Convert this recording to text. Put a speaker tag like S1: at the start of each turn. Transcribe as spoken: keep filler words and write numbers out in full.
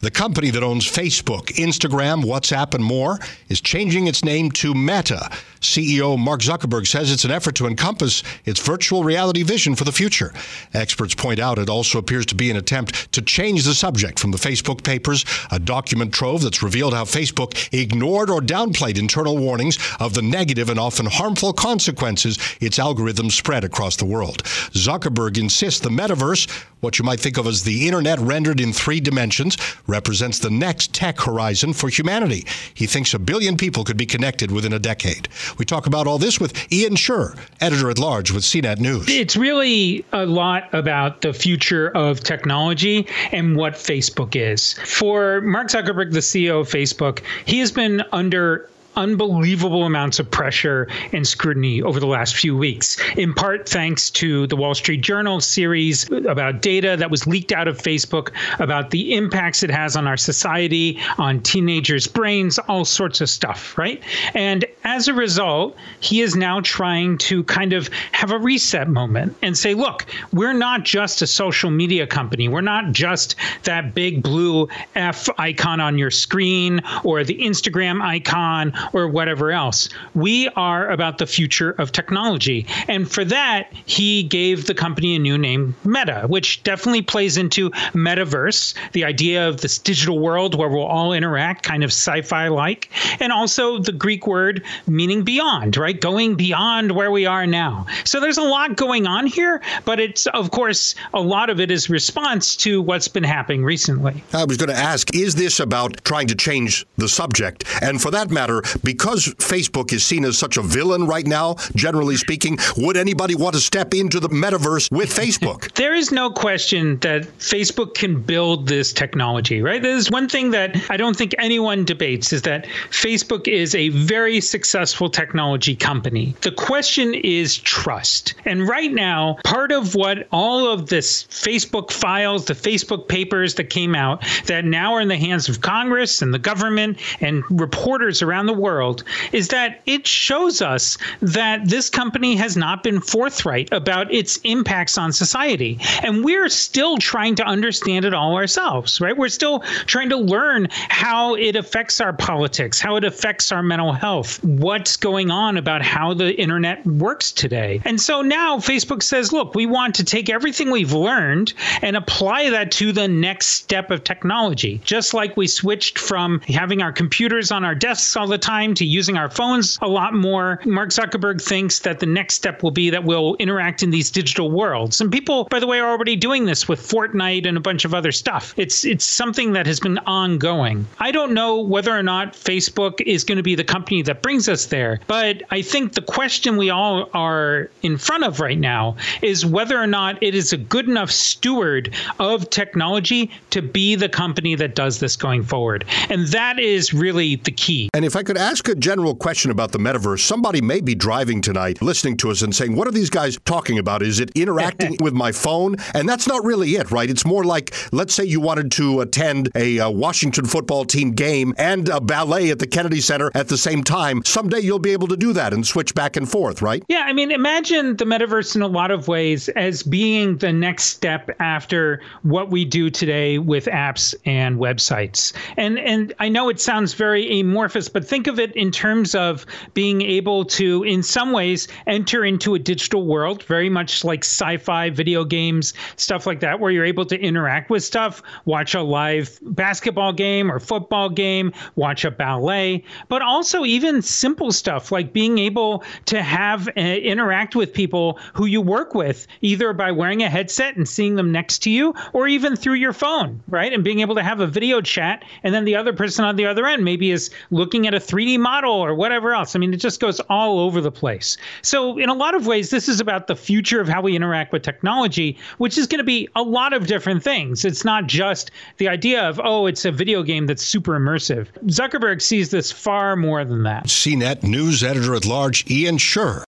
S1: The company that owns Facebook, Instagram, WhatsApp, and more is changing its name to Meta. C E O Mark Zuckerberg says it's an effort to encompass its virtual reality vision for the future. Experts point out it also appears to be an attempt to change the subject from the Facebook papers, a document trove that's revealed how Facebook ignored or downplayed internal warnings of the negative and often harmful consequences its algorithms spread across the world. Zuckerberg insists the metaverse, what you might think of as the internet rendered in three dimensions, represents the next tech horizon for humanity. He thinks a billion people could be connected within a decade. We talk about all this with Ian Sherr, editor-at-large with C net News.
S2: It's really a lot about the future of technology and what Facebook is. For Mark Zuckerberg, the C E O of Facebook, he has been under unbelievable amounts of pressure and scrutiny over the last few weeks, in part thanks to the Wall Street Journal series about data that was leaked out of Facebook, about the impacts it has on our society, on teenagers' brains, all sorts of stuff, right? And as a result, he is now trying to kind of have a reset moment and say, look, we're not just a social media company. We're not just that big blue F icon on your screen or the Instagram icon or whatever else. We are about the future of technology. And for that, he gave the company a new name, Meta, which definitely plays into metaverse, the idea of this digital world where we'll all interact, kind of sci-fi-like, and also the Greek word meaning beyond, right? Going beyond where we are now. So there's a lot going on here, but it's, of course, a lot of it is response to what's been happening recently.
S1: I was going to ask, is this about trying to change the subject? And for that matter, because Facebook is seen as such a villain right now, generally speaking, would anybody want to step into the metaverse with Facebook?
S2: There is no question that Facebook can build this technology, right? There's one thing that I don't think anyone debates is that Facebook is a very successful technology company. The question is trust. And right now, part of what all of this Facebook files, the Facebook papers that came out that now are in the hands of Congress and the government and reporters around the world is that it shows us that this company has not been forthright about its impacts on society. And we're still trying to understand it all ourselves, right? We're still trying to learn how it affects our politics, how it affects our mental health, what's going on about how the internet works today. And so now Facebook says, look, we want to take everything we've learned and apply that to the next step of technology. Just like we switched from having our computers on our desks all the time to using our phones a lot more, Mark Zuckerberg thinks that the next step will be that we'll interact in these digital worlds. And people, by the way, are already doing this with Fortnite and a bunch of other stuff. It's it's something that has been ongoing. I don't know whether or not Facebook is going to be the company that brings us there, but I think the question we all are in front of right now is whether or not it is a good enough steward of technology to be the company that does this going forward. And that is really the key.
S1: And if I could ask a general question about the metaverse, somebody may be driving tonight, listening to us and saying, what are these guys talking about? Is it interacting with my phone? And that's not really it, right? It's more like, let's say you wanted to attend a uh, Washington football team game and a ballet at the Kennedy Center at the same time. Someday you'll be able to do that and switch back and forth, right?
S2: Yeah, I mean, imagine the metaverse in a lot of ways as being the next step after what we do today with apps and websites. And and I know it sounds very amorphous, but think of it in terms of being able to, in some ways, enter into a digital world, very much like sci-fi video games, stuff like that, where you're able to interact with stuff, watch a live basketball game or football game, watch a ballet, but also even simple stuff like being able to have uh, interact with people who you work with, either by wearing a headset and seeing them next to you, or even through your phone, right? And being able to have a video chat, and then the other person on the other end maybe is looking at a three D model or whatever else. I mean, it just goes all over the place. So in a lot of ways, this is about the future of how we interact with technology, which is going to be a lot of different things. It's not just the idea of, oh, it's a video game that's super immersive. Zuckerberg sees this far more than that.
S1: C net News editor-at-large Ian Sherr.